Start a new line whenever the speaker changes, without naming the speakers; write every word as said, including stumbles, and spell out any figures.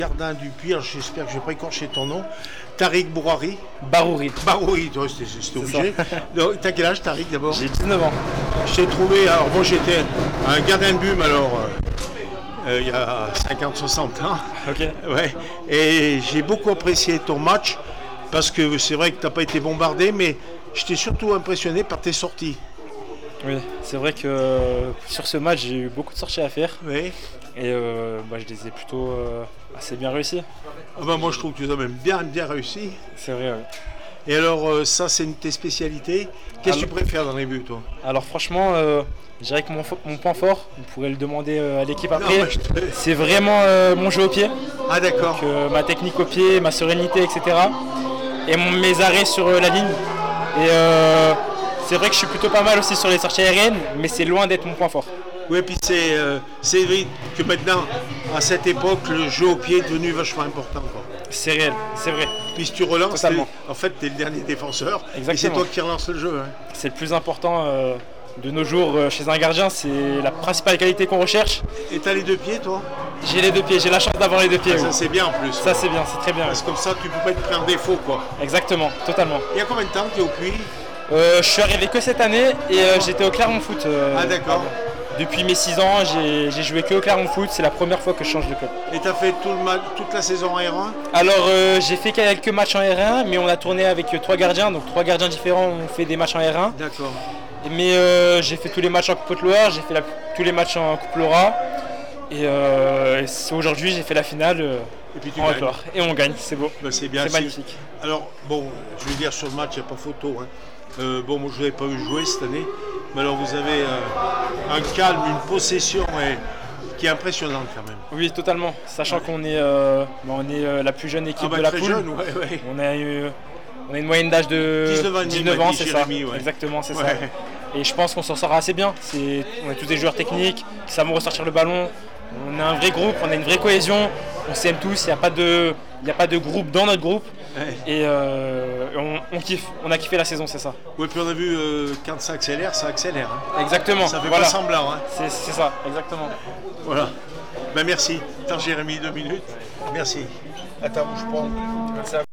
Gardien du Puy, j'espère que je vais pas écorcher ton nom. Tariq Bouhari.
Barouri.
Barouri, toi, c'était obligé. T'as quel âge, Tariq, d'abord?
J'ai dix-neuf ans.
Je t'ai trouvé, alors moi j'étais un gardien de but, mais alors euh, euh, il y a cinquante soixante ans.
Ok.
Ouais. Et j'ai beaucoup apprécié ton match, parce que c'est vrai que tu n'as pas été bombardé, mais j'étais surtout impressionné par tes sorties.
Oui, c'est vrai que euh, sur ce match, j'ai eu beaucoup de sorties à faire.
Oui.
Et euh, bah, je les ai plutôt euh, assez bien réussi.
Ah ben moi je trouve que tu as même bien, bien réussi.
C'est vrai, oui.
Et alors euh, ça c'est une de tes spécialités. Qu'est-ce que tu
Alors-
préfères dans les buts, toi?
Alors franchement, euh, je dirais que mon, fo- mon point fort, vous pourrez le demander euh, à l'équipe après,
Non, mais je te-
c'est vraiment euh, mon jeu au pied.
Ah d'accord.
Donc, euh, ma technique au pied, ma sérénité, et cetera. Et mon- mes arrêts sur euh, la ligne. Et euh, c'est vrai que je suis plutôt pas mal aussi sur les sorties aériennes, mais c'est loin d'être mon point fort.
Oui, puis c'est euh, c'est vrai que maintenant, à cette époque, le jeu au pied est devenu vachement important, quoi.
C'est réel, c'est vrai.
Puis si tu relances,
Totalement.
t'es- en fait, tu es le dernier défenseur. Et c'est
Exactement.
toi qui relance le jeu. Hein.
C'est le plus important euh, de nos jours euh, chez un gardien, c'est la principale qualité qu'on recherche.
Et tu as les deux pieds, toi?
J'ai les deux pieds, j'ai la chance d'avoir les deux pieds.
Ah,
oui.
ça, c'est bien en plus.
Ça c'est bien, c'est très bien.
Parce que comme ça, tu peux pas être pris en défaut, quoi.
Exactement, totalement.
Il y a combien de temps que tu es au Puy?
Euh, je suis arrivé que cette année et euh, j'étais au Clermont Foot. euh,
Ah d'accord.
Depuis mes six ans, j'ai j'ai joué que au Clermont Foot, c'est la première fois que je change de club.
Et tu as fait tout le ma- toute la saison en R un?
Alors euh, j'ai fait quelques matchs en R un, mais on a tourné avec euh, trois gardiens, donc trois gardiens différents ont fait des matchs en R un.
D'accord.
Mais euh, j'ai fait tous les matchs en Coupe Haute-Loire, j'ai fait la- tous les matchs en Coupe Laura. Et euh, c'est- aujourd'hui j'ai fait la finale euh,
Et puis tu
en
gagnes.
Haute-Loire. Et on gagne, c'est beau.
Ben, c'est bien.
C'est
si-
magnifique.
Alors, bon, je veux dire, sur le match, il n'y a pas photo. Hein. Euh, bon, moi, je ne l'avais pas vu jouer cette année. Mais alors, vous avez euh, un calme, une possession et, qui est impressionnante quand même.
Oui, totalement. Sachant qu'on est, euh, bon, on est euh, la plus jeune équipe
Ah bah,
de la
très
poule.
jeune, ouais, ouais.
On a, eu, on a une moyenne d'âge de
dix-neuf ans et demi, m'a
ans,
dit
c'est ça.
Jérémy, ouais.
Exactement, c'est ça.
Ouais.
Et je pense qu'on s'en sort assez bien. C'est- On est tous des joueurs techniques qui savent ressortir le ballon. On a un vrai groupe, on a une vraie cohésion. On s'aime tous. Il n'y a pas de, il n'y a pas de groupe dans notre groupe.
Ouais.
Et euh, on, on kiffe. On a kiffé la saison, c'est ça.
Oui, puis on a vu euh, quand ça accélère, ça accélère. Hein.
Exactement.
Ça fait
voilà.
pas semblant. Hein.
C'est c'est ça, exactement.
Voilà. Ben merci. Attends, Jérémy, deux minutes. Merci. Attends, je prends.
Merci à vous.